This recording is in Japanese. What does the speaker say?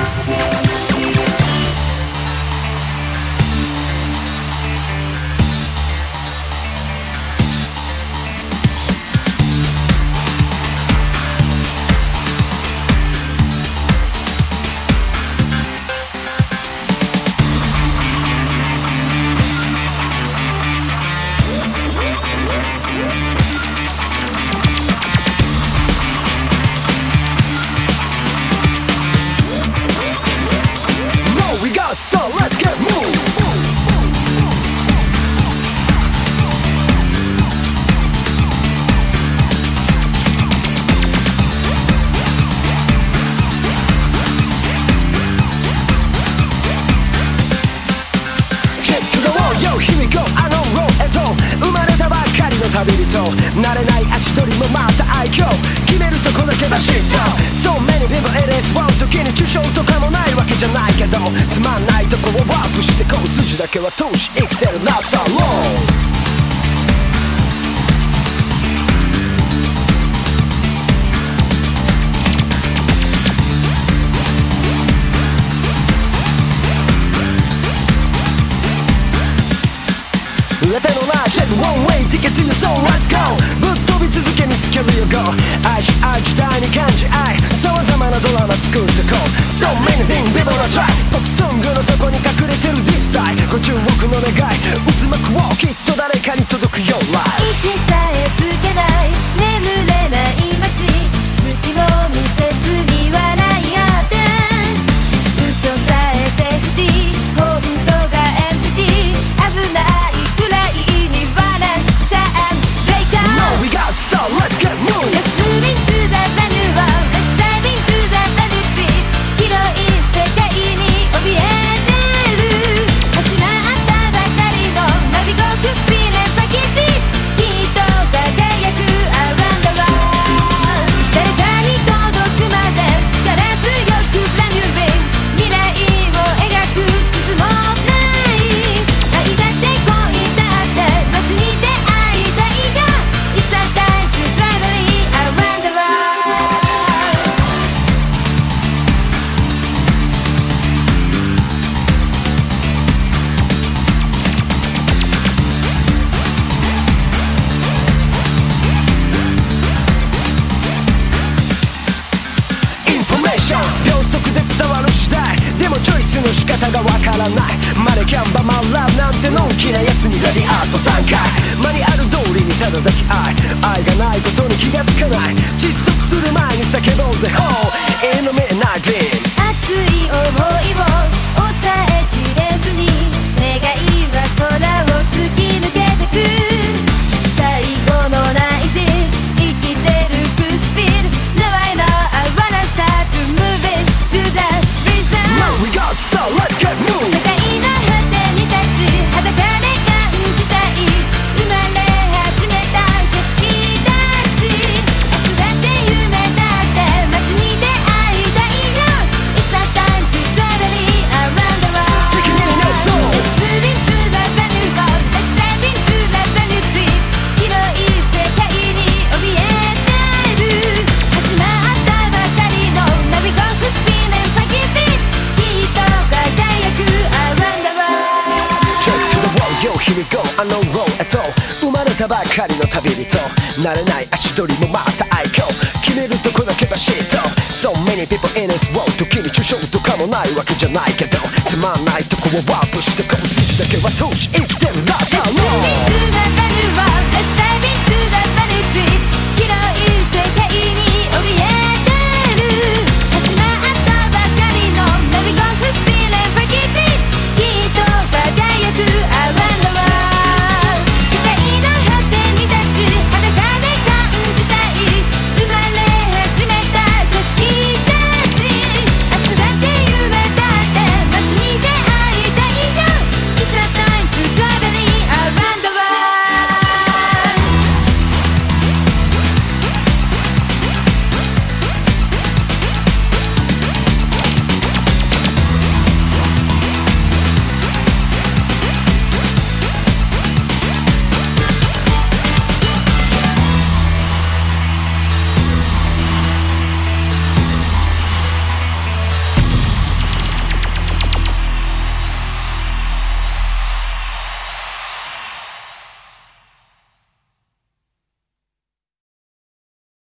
旅人慣れない足取りもまた愛嬌決めるとこだけバシッと So many people it is one 時に抽象とかもないわけじゃないけどつまんないとこをワープしてこう筋だけは通し生きてる That's alone当てのないチェック One way ticket to your soul Let's go ぶっ飛び続け見つけるよ Go 愛し愛時代に感じ愛様々なドラマ作ってこう So many things people are try ポップソングの底に隠れてるディープサイご注目の願い渦巻くをきっと誰かに届くよ Life 息さえつけない眠れない街隙も見せずに笑い合って嘘さえセーフティー本当がエンプティー危ない We got so let's get moving Let's move into the brand new world Let's dive into the brand new street 広い世界に怯えてる始まったばかりのナビゴークスピーレン先シーきっと輝く Around the world 誰かに届くまで力強く brand new dream 未来を描く地図もない愛だって恋だって街に出会いたいがIt's our time to traveling around the world インフォメーション秒速で伝わる時代でもチョイスの仕方がわからないマネキャンバマンラブなんてのんきなやつにラディアート3回マニュアル通りにただ抱き愛がないことに気がつかない窒息する前に叫ぼうぜ Oh in the midnight dream 熱い想いを抑えきれずに願いは空を突き抜けてく最後のナイジ生きてるフルスピード Now I know I wanna start to move it to the rhythm Now we got so let's get moving 世界の果てに立ち裸で感じたい生まれ始めた景色たち明日だって夢だって街に出会いたいよ It's our time to traveling around the world Taking me in your soul Let's move into the brand new world Let's dive into the brand new dream 広い世界に怯えてる始まったばかりのナビゴークスピーレン先シーきっと輝く around the world Check to the wall, yo, here we go, I know roll at all 生まれたばかりの旅人慣れない足取りもまた愛嬌決めるとこだけバシッと So many people in this world 時に抽象とかもないわけじゃないけどつまんないとこをワープしてこう筋だけは通し生きてる That's how long